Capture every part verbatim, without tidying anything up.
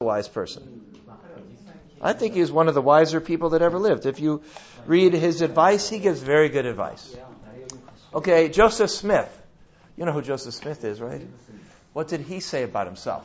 wise person. I think he was one of the wiser people that ever lived. If you read his advice, he gives very good advice. Okay, Joseph Smith. You know who Joseph Smith is, right? What did he say about himself?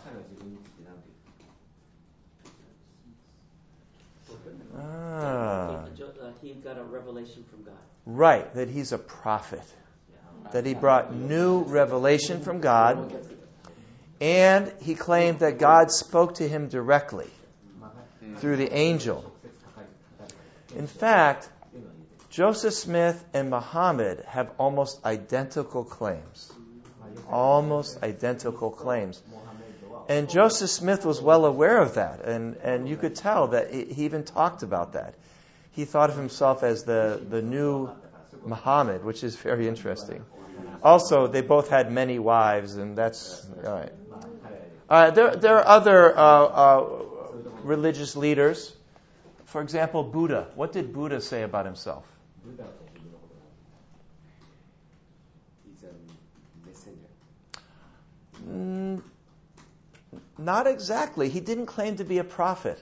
Ah. He got a revelation from God. Right, that he's a prophet. That he brought new revelation from God. And he claimed that God spoke to him directly through the angel. In fact, Joseph Smith and Muhammad have almost identical claims. Almost identical claims. And Joseph Smith was well aware of that. And, and you could tell that he even talked about that. He thought of himself as the, the new Muhammad, which is very interesting. Also, they both had many wives, and that's all right. Uh, there, there are other uh, uh, religious leaders. For example, Buddha. What did Buddha say about himself? He's a messenger. Mm, not exactly. He didn't claim to be a prophet.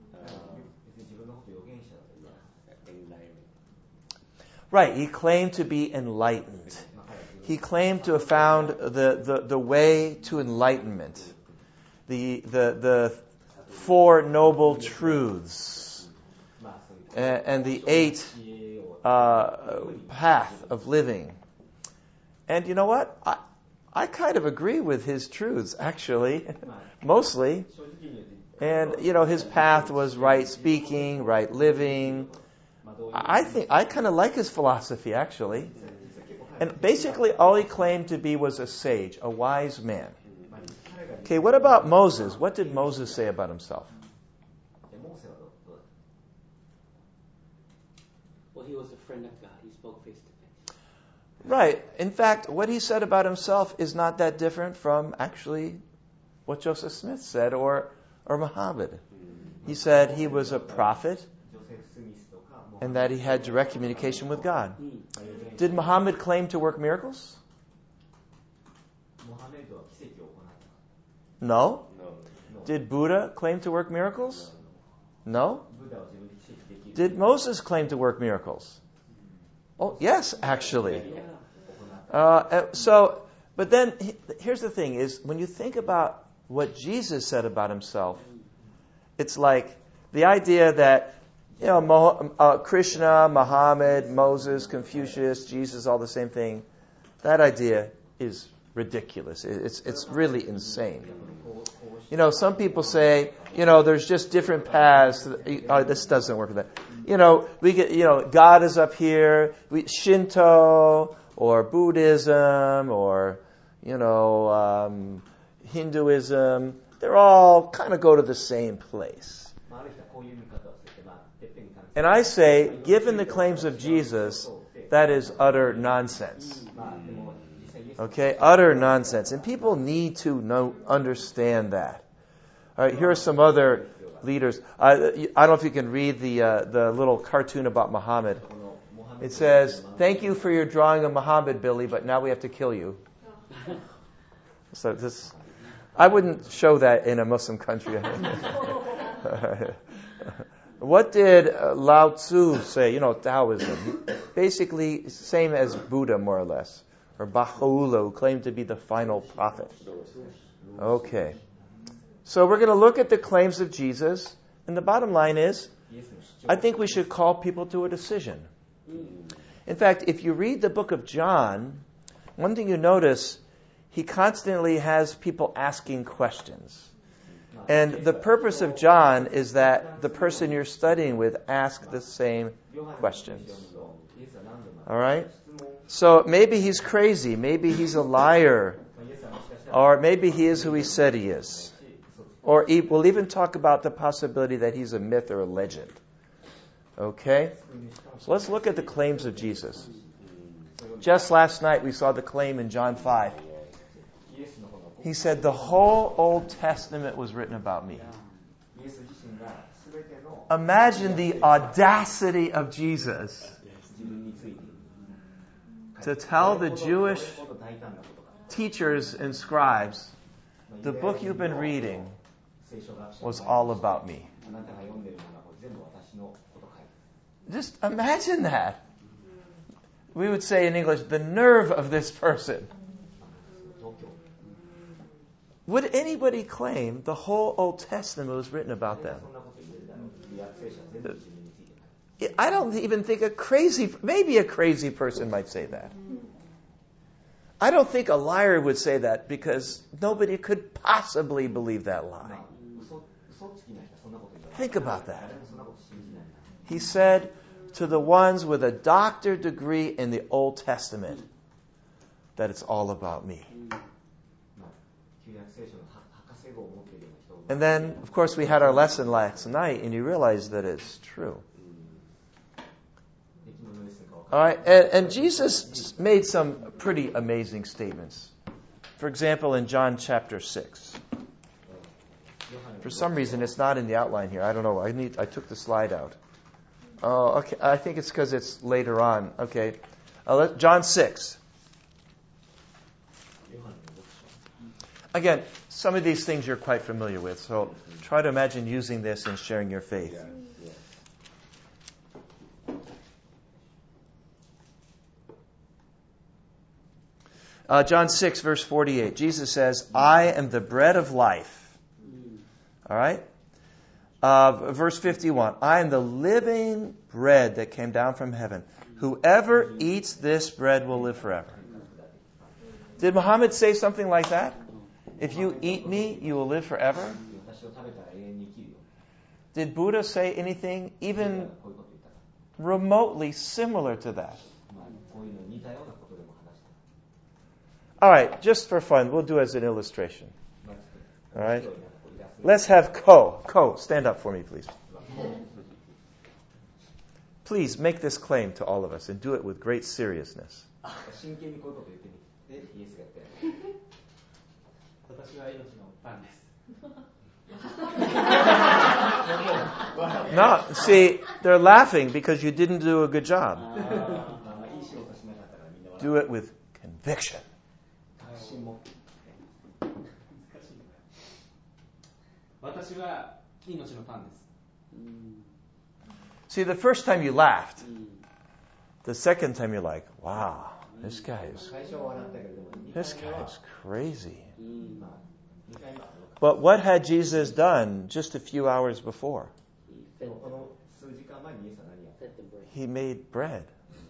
Right, he claimed to be enlightened. He claimed to have found the, the, the way to enlightenment. The, the, the four noble truths. And, and the eight uh, path of living. And you know what? I, I kind of agree with his truths, actually. Mostly. And, you know, his path was right speaking, right living. I think I kind of like his philosophy, actually. And basically all he claimed to be was a sage, a wise man. Okay, what about Moses? What did Moses say about himself? Well, he was a friend of God. He spoke face to face. Right. In fact, what he said about himself is not that different from actually what Joseph Smith said or, or Muhammad. He said he was a prophet and that he had direct communication with God. Did Muhammad claim to work miracles? No. Did Buddha claim to work miracles? No. Did Moses claim to work miracles? Oh, yes, actually. Uh, so, but then here's the thing: is when you think about what Jesus said about himself, it's like the idea that, you know, Mo, uh, Krishna, Muhammad, Moses, Confucius, Jesus, all the same thing. That idea is ridiculous. It's it's really insane. You know, some people say, you know, there's just different paths. Oh, this doesn't work with that. You know, we get, you know, God is up here. We, Shinto or Buddhism or, you know, um, Hinduism. They're all kind of go to the same place. And I say, given the claims of Jesus, that is utter nonsense. Okay, utter nonsense. And people need to know, understand that. All right, here are some other leaders. I, I don't know if you can read the uh, the little cartoon about Muhammad. It says, "Thank you for your drawing of Muhammad, Billy, but now we have to kill you." So this, I wouldn't show that in a Muslim country. What did uh, Lao Tzu say? You know, Taoism. Basically, same as Buddha, more or less. Or Baha'u'llah, who claimed to be the final prophet. Okay. So we're going to look at the claims of Jesus. And the bottom line is, I think we should call people to a decision. In fact, if you read the book of John, one thing you notice, he constantly has people asking questions. And the purpose of John is that the person you're studying with asks the same questions. All right? So maybe he's crazy. Maybe he's a liar. Or maybe he is who he said he is. Or he, we'll even talk about the possibility that he's a myth or a legend. Okay? So let's look at the claims of Jesus. Just last night we saw the claim in John five. He said, the whole Old Testament was written about me. Imagine the audacity of Jesus to tell the Jewish teachers and scribes, the book you've been reading was all about me. Just imagine that. We would say in English, the nerve of this person. Would anybody claim the whole Old Testament was written about them? I don't even think a crazy, maybe a crazy person might say that. I don't think a liar would say that because nobody could possibly believe that lie. Think about that. He said to the ones with a doctorate degree in the Old Testament that it's all about me. And then, of course, we had our lesson last night, and you realize that it's true. All right, and, and Jesus made some pretty amazing statements. For example, in John chapter six. For some reason, it's not in the outline here. I don't know. I need. I took the slide out. Oh, okay. I think it's because it's later on. Okay, uh, let, John six. Again, some of these things you're quite familiar with, so try to imagine using this in sharing your faith. Uh, John six, verse forty-eight. Jesus says, I am the bread of life. All right? Uh, verse fifty-one. I am the living bread that came down from heaven. Whoever eats this bread will live forever. Did Muhammad say something like that? If you eat me, you will live forever? Did Buddha say anything even remotely similar to that? All right, just for fun, we'll do it as an illustration. All right? Let's have Ko. Ko, stand up for me, please. Please make this claim to all of us and do it with great seriousness. No, see, they're laughing because you didn't do a good job. Do it with conviction. See, the first time you laughed, the second time you're like, wow, this guy is, this guy is crazy. But what had Jesus done just a few hours before? He made bread.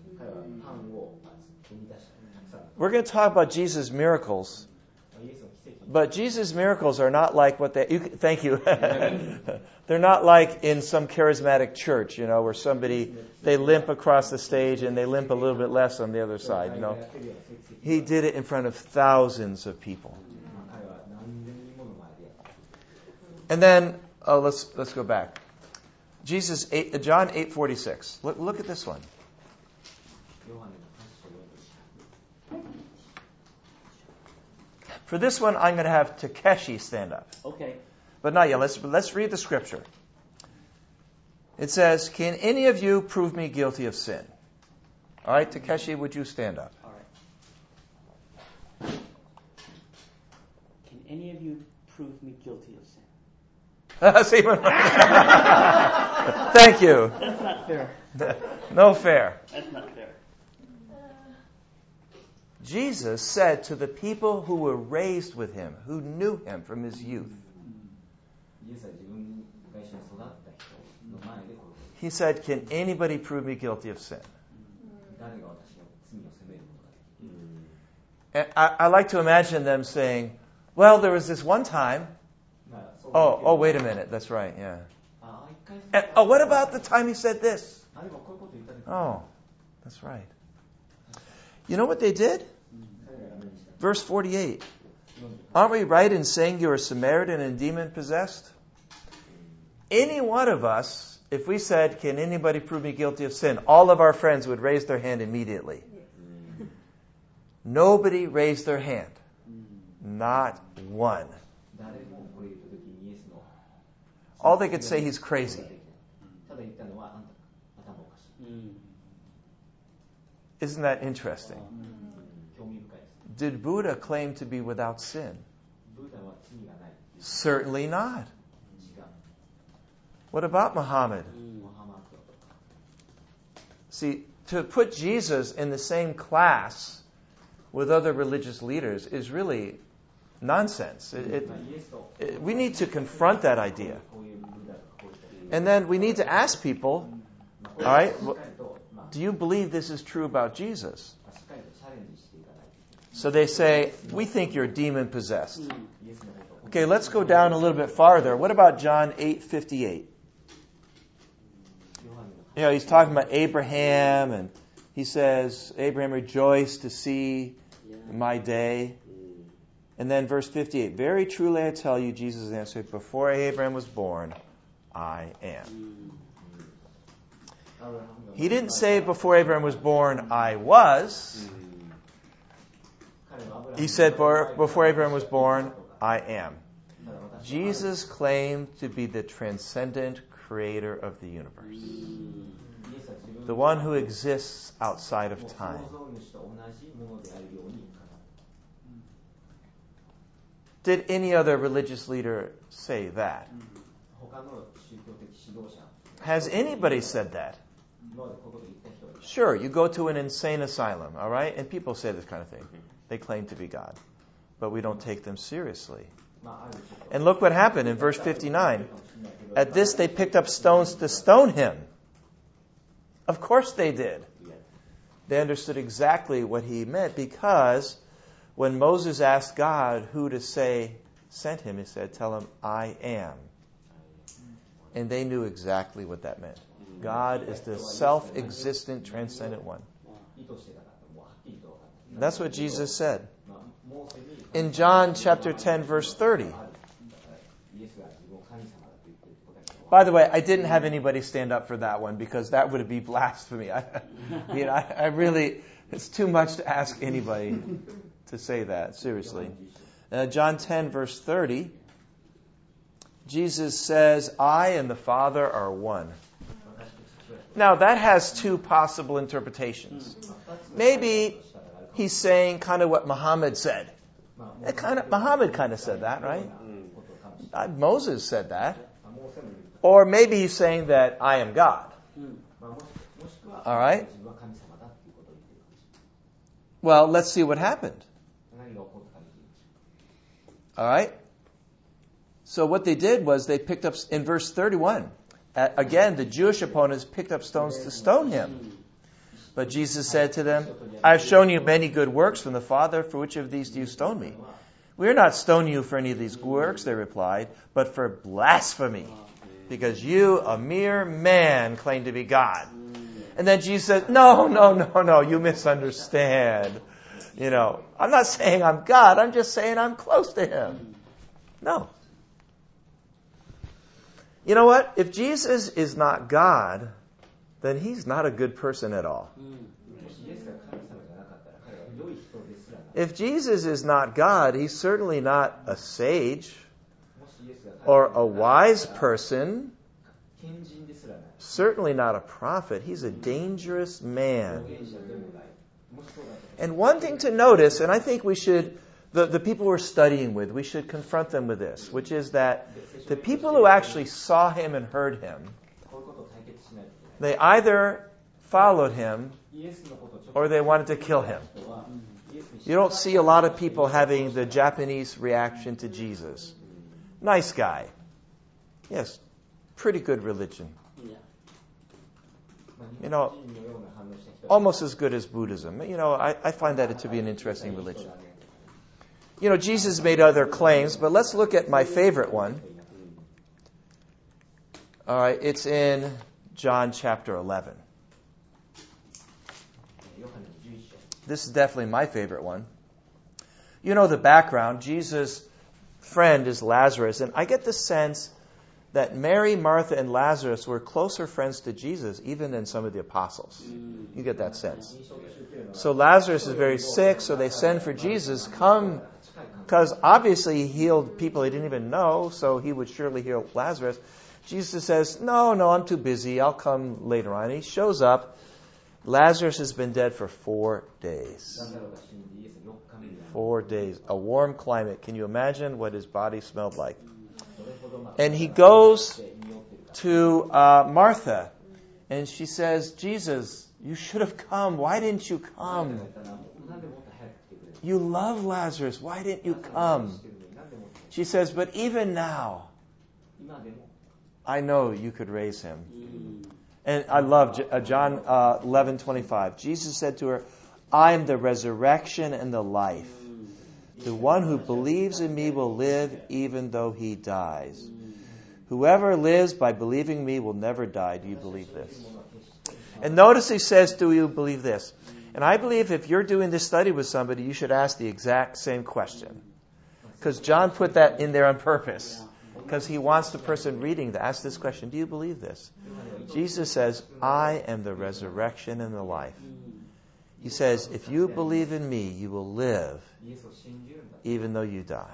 We're going to talk about Jesus' miracles. But Jesus' miracles are not like what they... You, thank you. They're not like in some charismatic church, you know, where somebody, they limp across the stage and they limp a little bit less on the other side, you know. He did it in front of thousands of people. And then, oh, let's let's go back. Jesus, eight, John eight forty-six. Look, look at this one. For this one, I'm going to have Takeshi stand up. Okay. But not yet. Let's, let's read the scripture. It says, can any of you prove me guilty of sin? All right, Takeshi, would you stand up? All right. Can any of you prove me guilty of sin? Thank you. That's not fair. No fair. That's not fair. Jesus said to the people who were raised with him, who knew him from his youth, he said, can anybody prove me guilty of sin? And I, I like to imagine them saying, well, there was this one time. Oh, oh, wait a minute. That's right, yeah. And, oh, what about the time he said this? Oh, that's right. You know what they did? Verse forty-eight. Aren't we right in saying you're a Samaritan and demon-possessed? Any one of us, if we said, can anybody prove me guilty of sin? All of our friends would raise their hand immediately. Nobody raised their hand. Not one. All they could say, he's crazy. Isn't that interesting? Did Buddha claim to be without sin? Certainly not. What about Muhammad? See, to put Jesus in the same class with other religious leaders is really nonsense. It, it, it, we need to confront that idea. And then we need to ask people, all right, do you believe this is true about Jesus? So they say, we think you're demon possessed. Okay, let's go down a little bit farther. What about John eight fifty-eight? You know, he's talking about Abraham, and he says, Abraham rejoiced to see my day. And then verse fifty-eight, very truly I tell you, Jesus answered, before Abraham was born, I am. He didn't say before Abraham was born, I was. He said before Abraham was born, I am. Jesus claimed to be the transcendent creator of the universe. The one who exists outside of time. Did any other religious leader say that? Has anybody said that? Sure, you go to an insane asylum, all right? And people say this kind of thing. They claim to be God. But we don't take them seriously. And look what happened in verse fifty-nine. At this they picked up stones to stone him. Of course they did. They understood exactly what he meant, because when Moses asked God who to say sent him, he said, tell him, I am. And they knew exactly what that meant. God is the self-existent, transcendent one. That's what Jesus said. In John chapter ten, verse thirty. By the way, I didn't have anybody stand up for that one, because that would be blasphemy. I, you know, I, I really, it's too much to ask anybody to say that, seriously. Uh, John ten, verse thirty. Jesus says, I and the Father are one. Now, that has two possible interpretations. Maybe he's saying kind of what Muhammad said. It kind of, Muhammad kind of said that, right? Uh, Moses said that. Or maybe he's saying that I am God. All right? Well, let's see what happened. All right? So what they did was they picked up, in verse thirty-one, uh, again, the Jewish opponents picked up stones to stone him. But Jesus said to them, I have shown you many good works from the Father. For which of these do you stone me? We are not stoning you for any of these works, they replied, but for blasphemy, because you, a mere man, claim to be God. And then Jesus said, no, no, no, no, you misunderstand. You know, I'm not saying I'm God, I'm just saying I'm close to him. No. You know what? If Jesus is not God, then he's not a good person at all. If Jesus is not God, he's certainly not a sage or a wise person, certainly not a prophet. He's a dangerous man. And one thing to notice, and I think we should, the, the people we're studying with, we should confront them with this, which is that the people who actually saw him and heard him, they either followed him or they wanted to kill him. You don't see a lot of people having the Japanese reaction to Jesus. Nice guy. Yes, pretty good religion. You know, almost as good as Buddhism. You know, I, I find that to be an interesting religion. You know, Jesus made other claims, but let's look at my favorite one. All right, it's in John chapter eleven. This is definitely my favorite one. You know the background. Jesus' friend is Lazarus, and I get the sense that Mary, Martha, and Lazarus were closer friends to Jesus even than some of the apostles. You get that sense. So Lazarus is very sick, so they send for Jesus, come, because obviously he healed people he didn't even know, so he would surely heal Lazarus. Jesus says, no, no, I'm too busy. I'll come later on. He shows up. Lazarus has been dead for four days. Four days. A warm climate. Can you imagine what his body smelled like? And he goes, to uh, Martha, and she says, Jesus, you should have come. Why didn't you come? You love Lazarus. Why didn't you come? She says, but even now, I know you could raise him. And I love J- uh, John uh, eleven twenty-five. Jesus said to her, I am the resurrection and the life. The one who believes in me will live even though he dies. Whoever lives by believing me will never die. Do you believe this? And notice he says, do you believe this? And I believe if you're doing this study with somebody, you should ask the exact same question. Because John put that in there on purpose. Because he wants the person reading to ask this question, do you believe this? Jesus says, I am the resurrection and the life. He says, if you believe in me, you will live even though you die.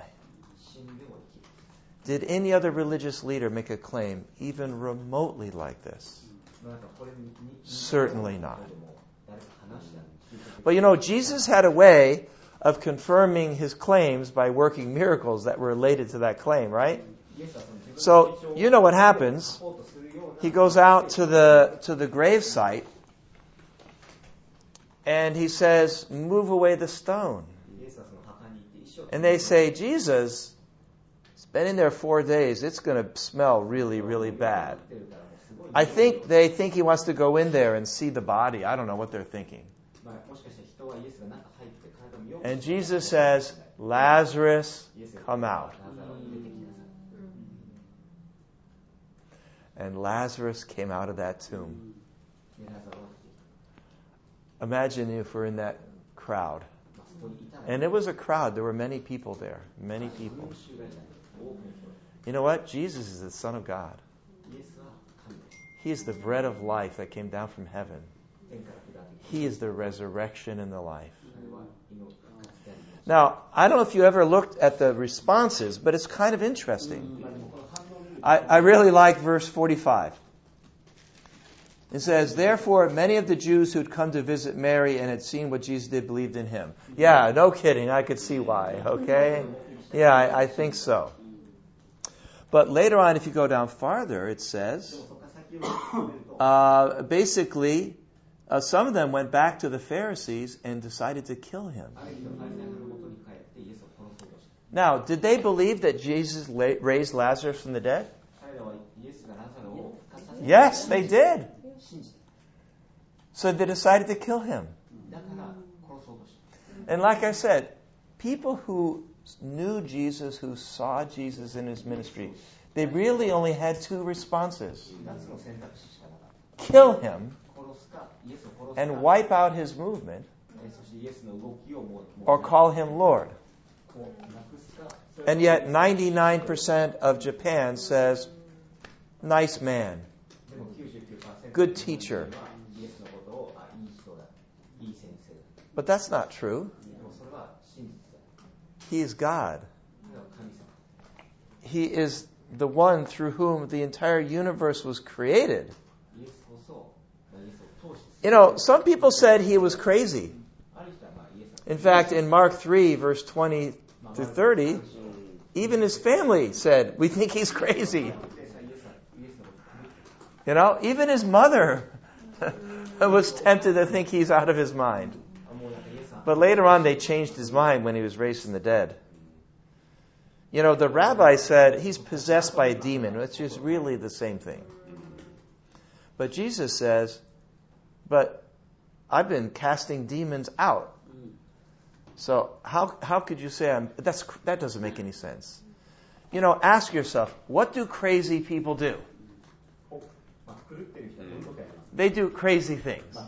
Did any other religious leader make a claim even remotely like this? Certainly not. But you know, Jesus had a way of confirming his claims by working miracles that were related to that claim, right? So, you know what happens. He goes out to the to the grave site and he says, move away the stone. And they say, Jesus, it's been in there four days. It's going to smell really, really bad. I think they think he wants to go in there and see the body. I don't know what they're thinking. And Jesus says, Lazarus, come out. And Lazarus came out of that tomb. Imagine if we're in that crowd. And it was a crowd. There were many people there. Many people. You know what? Jesus is the Son of God. He is the bread of life that came down from heaven. He is the resurrection and the life. Now, I don't know if you ever looked at the responses, but it's kind of interesting. I, I really like verse forty-five. It says, therefore, many of the Jews who had come to visit Mary and had seen what Jesus did believed in him. Yeah, no kidding. I could see why. Okay? Yeah, I, I think so. But later on, if you go down farther, it says, uh, basically, uh, some of them went back to the Pharisees and decided to kill him. Now, did they believe that Jesus la- raised Lazarus from the dead? Yes, they did. So they decided to kill him. And like I said, people who knew Jesus, who saw Jesus in his ministry, they really only had two responses. Kill him and wipe out his movement, or call him Lord. And yet ninety-nine percent of Japan says, nice man, good teacher. But that's not true. He is God. He is the one through whom the entire universe was created. You know, some people said he was crazy. In fact, in Mark three, verse twenty through thirty, even his family said, we think he's crazy. You know, even his mother was tempted to think he's out of his mind. But later on, they changed his mind when he was raised from the dead. You know, the rabbi said he's possessed by a demon, which is really the same thing. But Jesus says, but I've been casting demons out. So how how could you say I'm, that's that doesn't make any sense? You know, ask yourself, what do crazy people do? They do crazy things.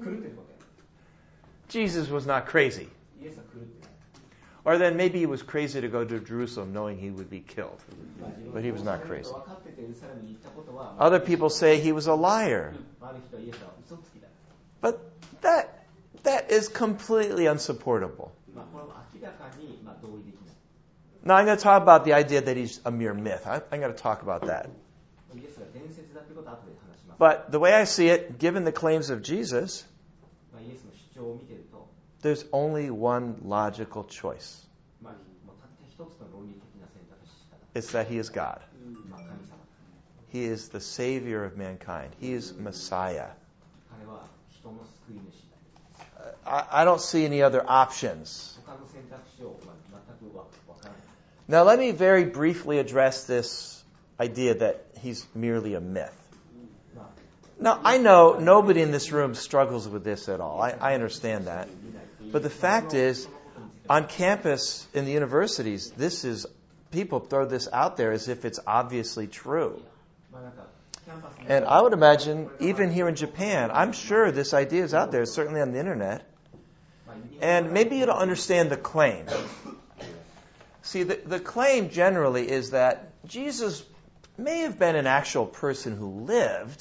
Jesus was not crazy. Or then maybe he was crazy to go to Jerusalem knowing he would be killed. But he was not crazy. Other people say he was a liar. But that that is completely unsupportable. Now I'm going to talk about the idea that he's a mere myth. I, I'm going to talk about that. But the way I see it, given the claims of Jesus, there's only one logical choice. It's that he is God. He is the Savior of mankind. He is Messiah. 彼は人の救い主。 I, I don't see any other options. 他の選択肢をまあ全くわわからない。 Now let me very briefly address this idea that he's merely a myth. Now, I know nobody in this room struggles with this at all. I, I understand that. But the fact is, on campus in the universities, this is, people throw this out there as if it's obviously true. And I would imagine, even here in Japan, I'm sure this idea is out there, certainly on the internet. And maybe you don't understand the claim. See, the, the claim generally is that Jesus may have been an actual person who lived,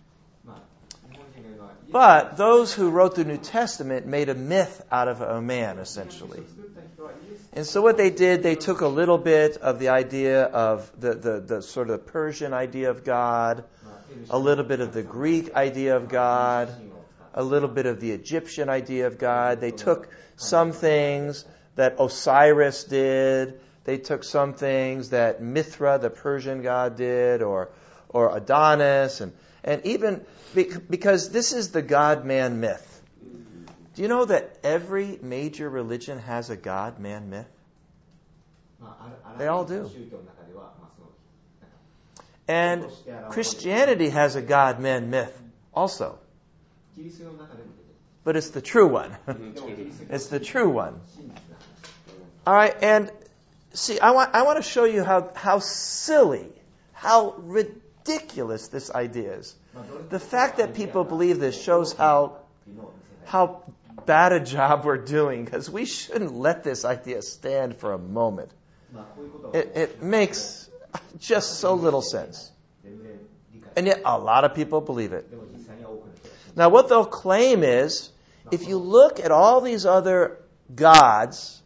but those who wrote the New Testament made a myth out of a man, essentially. And so what they did, they took a little bit of the idea of the, the, the sort of Persian idea of God, a little bit of the Greek idea of God, a little bit of the Egyptian idea of God. They took some things that Osiris did. They took some things that Mithra, the Persian god, did, or or Adonis, and, and even because this is the God-man myth. Do you know that every major religion has a God-man myth? They all do. And Christianity has a God-man myth also. But it's the true one. It's the true one. All right, and see, I want I want to show you how, how silly, how ridiculous this idea is. The fact that people believe this shows how how bad a job we're doing, because we shouldn't let this idea stand for a moment. It, it makes just so little sense. And yet a lot of people believe it. Now what they'll claim is, if you look at all these other gods,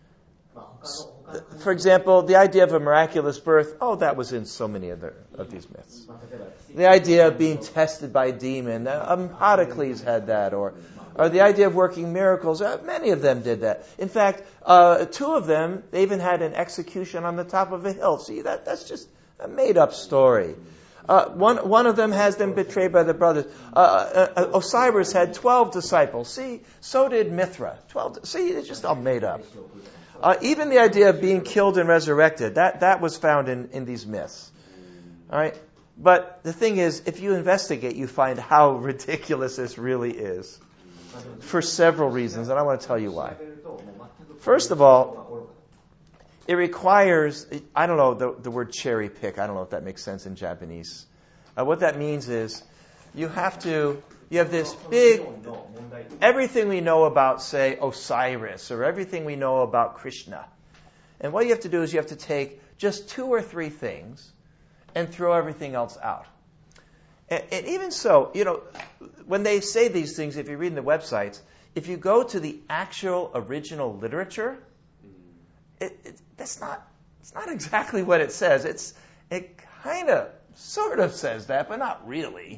for example, the idea of a miraculous birth, oh, that was in so many other of these myths. The idea of being tested by a demon, um, Empedocles had that, or or the idea of working miracles, uh, many of them did that. In fact, uh, two of them, they even had an execution on the top of a hill. See, that that's just a made-up story. Uh, one one of them has them betrayed by the brothers. Uh, uh, uh, Osiris had twelve disciples. See, so did Mithra. Twelve. See, it's just all made up. Uh, even the idea of being killed and resurrected, that, that was found in, in these myths. All right? But the thing is, if you investigate, you find how ridiculous this really is. For several reasons, and I want to tell you why. First of all, it requires, I don't know, the, the word cherry pick, I don't know if that makes sense in Japanese. Uh, what that means is, you have to, you have this big, everything we know about, say, Osiris, or everything we know about Krishna. And what you have to do is you have to take just two or three things and throw everything else out. And, and even so, you know, when they say these things, if you read in the websites, if you go to the actual original literature, it, it, that's not, it's not exactly what it says. It's, it kind of, sort of says that, but not really.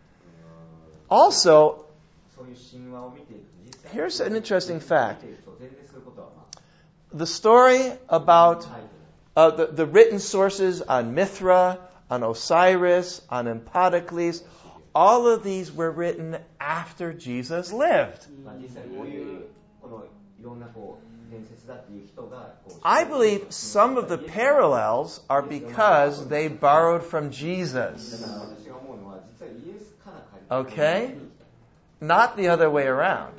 Also, here's an interesting fact. The story about uh, the, the written sources on Mithra, on Osiris, on Empedocles, all of these were written after Jesus lived. I believe some of the parallels are because they borrowed from Jesus. Okay? Not the other way around.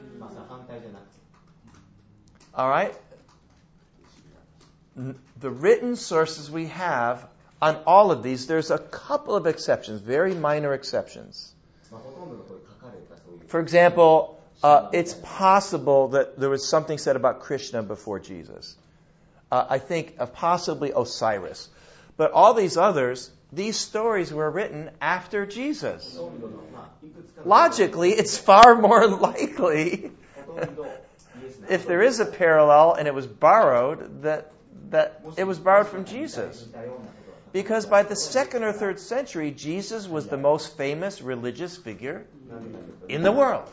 All right? The written sources we have on all of these, there's a couple of exceptions, very minor exceptions. For example, uh, it's possible that there was something said about Krishna before Jesus. Uh, I think uh, possibly Osiris. But all these others, these stories were written after Jesus. Logically, it's far more likely, if there is a parallel and it was borrowed, that that it was borrowed from Jesus. Because by the second or third century, Jesus was the most famous religious figure in the world.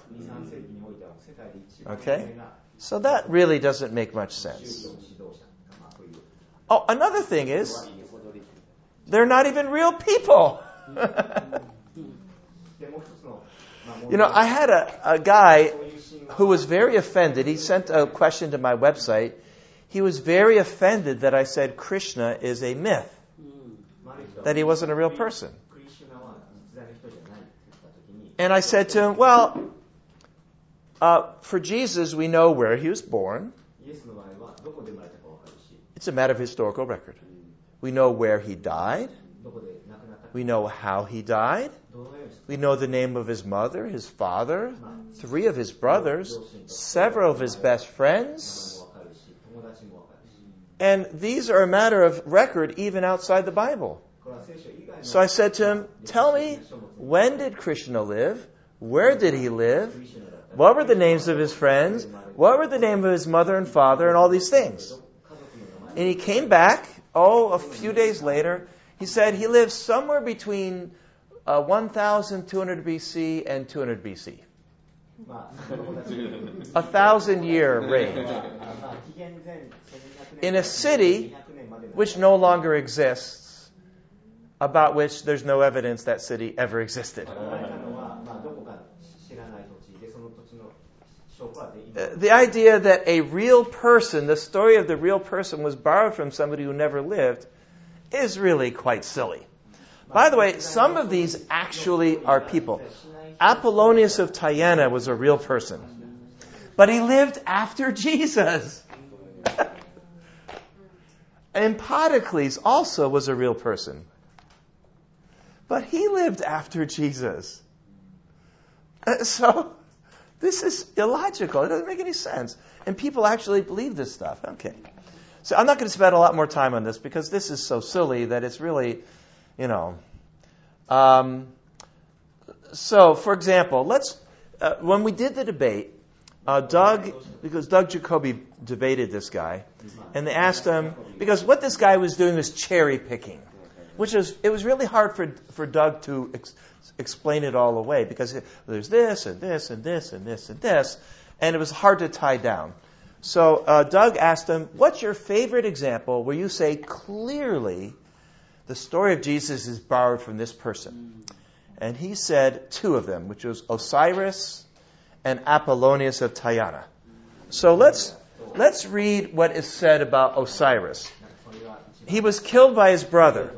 Okay? So that really doesn't make much sense. Oh, another thing is, they're not even real people. You know, I had a, a guy who was very offended. He sent a question to my website. He was very offended that I said Krishna is a myth, that he wasn't a real person. And I said to him, well, uh, for Jesus, we know where he was born. It's a matter of historical record. We know where he died. We know how he died. We know the name of his mother, his father, three of his brothers, several of his best friends. And these are a matter of record even outside the Bible. So I said to him, tell me, when did Krishna live? Where did he live? What were the names of his friends? What were the name of his mother and father and all these things? And he came back, oh, a few days later. He said he lived somewhere between uh, one thousand two hundred B C and two hundred B C. A thousand year range. In a city which no longer exists, about which there's no evidence that city ever existed. The idea that a real person, the story of the real person was borrowed from somebody who never lived, is really quite silly. By the way, some of these actually are people. Apollonius of Tyana was a real person, but he lived after Jesus. And Empedocles also was a real person, but he lived after Jesus. So this is illogical. It doesn't make any sense. And people actually believe this stuff. Okay. So I'm not going to spend a lot more time on this because this is so silly that it's really, you know. Um, so, for example, let's uh, when we did the debate, uh, Doug, because Doug Jacoby debated this guy, and they asked him, because what this guy was doing was cherry picking, which is, it was really hard for for Doug to ex- explain it all away because it, there's this and this and this and this and this, and it was hard to tie down. So uh, Doug asked him, what's your favorite example where you say clearly the story of Jesus is borrowed from this person? And he said two of them, which was Osiris and Apollonius of Tyana. So let's let's read what is said about Osiris. He was killed by his brother.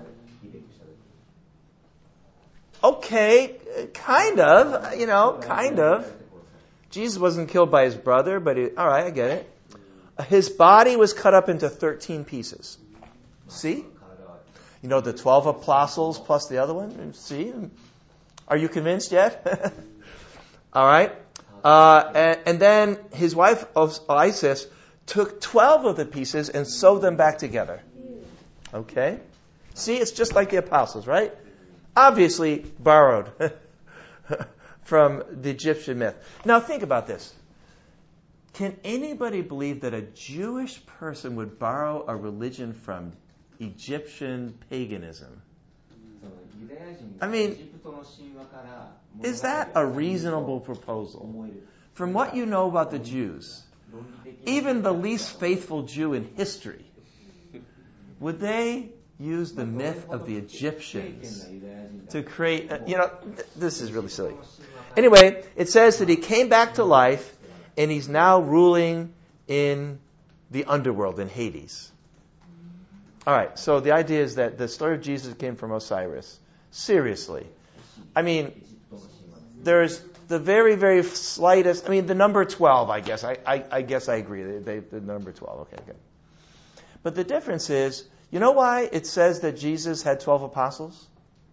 Okay, kind of, you know, kind of. Jesus wasn't killed by his brother, but he, all right, I get it. His body was cut up into thirteen pieces. See? You know, the twelve apostles plus the other one. See? Are you convinced yet? All right. Uh, and, and then his wife, Isis, took twelve of the pieces and sewed them back together. Okay? See, it's just like the apostles, right? Obviously borrowed from the Egyptian myth. Now think about this. Can anybody believe that a Jewish person would borrow a religion from Egyptian paganism? I mean, is that a reasonable proposal? From what you know about the Jews, even the least faithful Jew in history, would they use the myth of the Egyptians to create, you know, this is really silly. Anyway, it says that he came back to life and he's now ruling in the underworld, in Hades. All right, so the idea is that the story of Jesus came from Osiris. Seriously. I mean, there's the very, very slightest, I mean, the number twelve, I guess. I, I, I guess I agree. They, they, the number twelve, okay, good. But the difference is, you know why it says that Jesus had twelve apostles?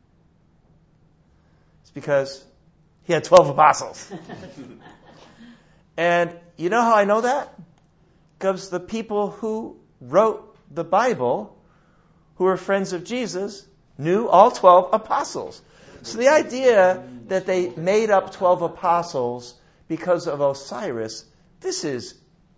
It's because he had twelve apostles. And you know how I know that? Because the people who wrote the Bible, who were friends of Jesus, knew all twelve apostles. So the idea that they made up twelve apostles because of Osiris, this is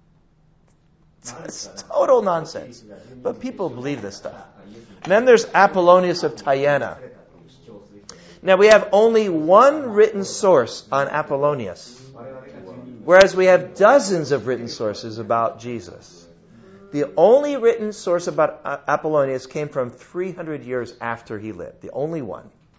it's total nonsense. But people believe this stuff. And then there's Apollonius of Tyana. Now we have only one written source on Apollonius, whereas we have dozens of written sources about Jesus. The only written source about Apollonius came from three hundred years after he lived. The only one.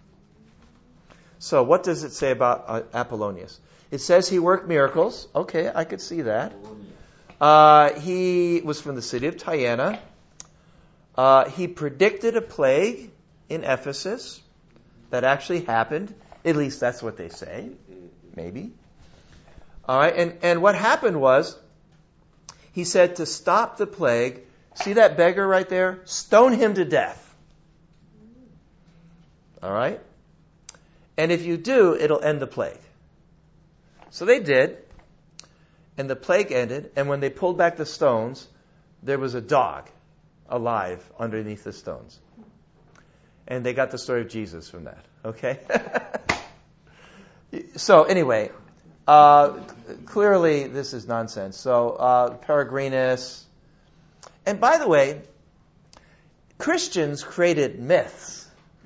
So what does it say about uh, Apollonius? It says he worked miracles. Okay, I could see that. Uh, he was from the city of Tyana. Uh, he predicted a plague in Ephesus that actually happened. At least that's what they say. Maybe. All right, and, and what happened was, he said to stop the plague, see that beggar right there? Stone him to death. All right? And if you do, it'll end the plague. So they did, and the plague ended, and when they pulled back the stones, there was a dog alive underneath the stones. And they got the story of Jesus from that. Okay? So anyway, uh, clearly this is nonsense. So uh, Peregrinus, and by the way, Christians created myths.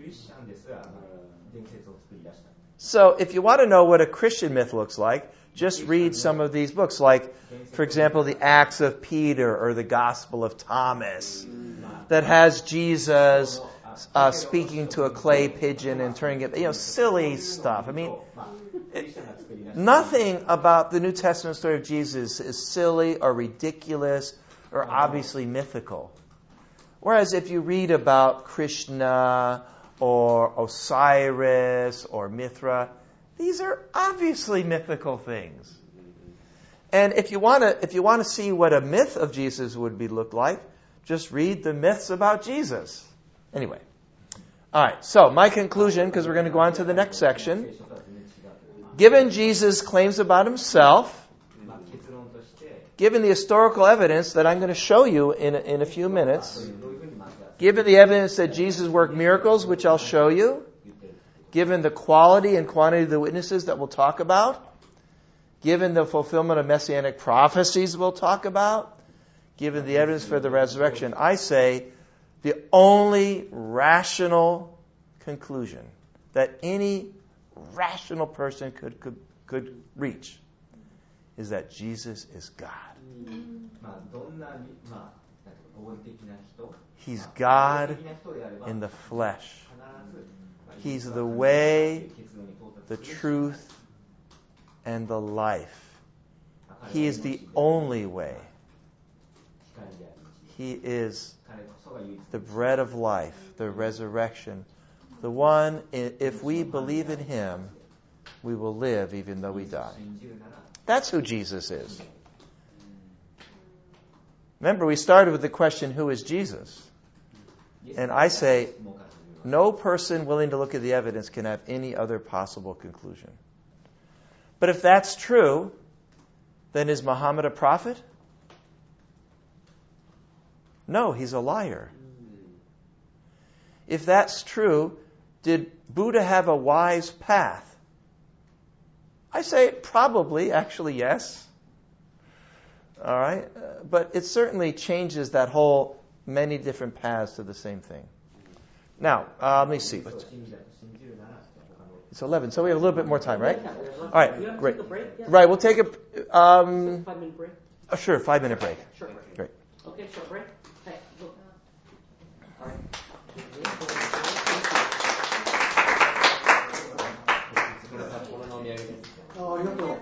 So if you want to know what a Christian myth looks like, just read some of these books, like, for example, the Acts of Peter or the Gospel of Thomas, that has Jesus uh, speaking to a clay pigeon and turning it, you know, silly stuff. I mean, it, nothing about the New Testament story of Jesus is silly or ridiculous or obviously mythical. Whereas if you read about Krishna or Osiris or Mithra, these are obviously mythical things. And if you want to, if you want to see what a myth of Jesus would be look like, just read the myths about Jesus. Anyway, all right. So my conclusion, because we're going to go on to the next section. Given Jesus' claims about himself, given the historical evidence that I'm going to show you in in a few minutes, given the evidence that Jesus worked miracles, which I'll show you, given the quality and quantity of the witnesses that we'll talk about, given the fulfillment of messianic prophecies we'll talk about, given the evidence for the resurrection, I say the only rational conclusion that any rational person could could, could reach is that Jesus is God. He's God in the flesh. He's the way, the truth, and the life. He is the only way. He is the bread of life, the resurrection. The one, if we believe in him, we will live even though we die. That's who Jesus is. Remember, we started with the question, who is Jesus? And I say, no person willing to look at the evidence can have any other possible conclusion. But if that's true, then is Muhammad a prophet? No, he's a liar. If that's true, did Buddha have a wise path? I say probably, actually, yes. All right? Uh, but it certainly changes that whole many different paths to the same thing. Now, uh, let me see. It's eleven, so we have a little bit more time, right? All right, great. Right, we'll take a... Um, Five minute break? Oh, sure, five minute break. Short break. Great. Okay, short break. Hey, look. All right. あありがとう。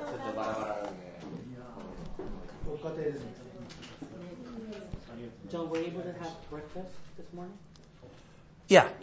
ご家庭ですね。 John, were you able to have breakfast this morning? Yeah.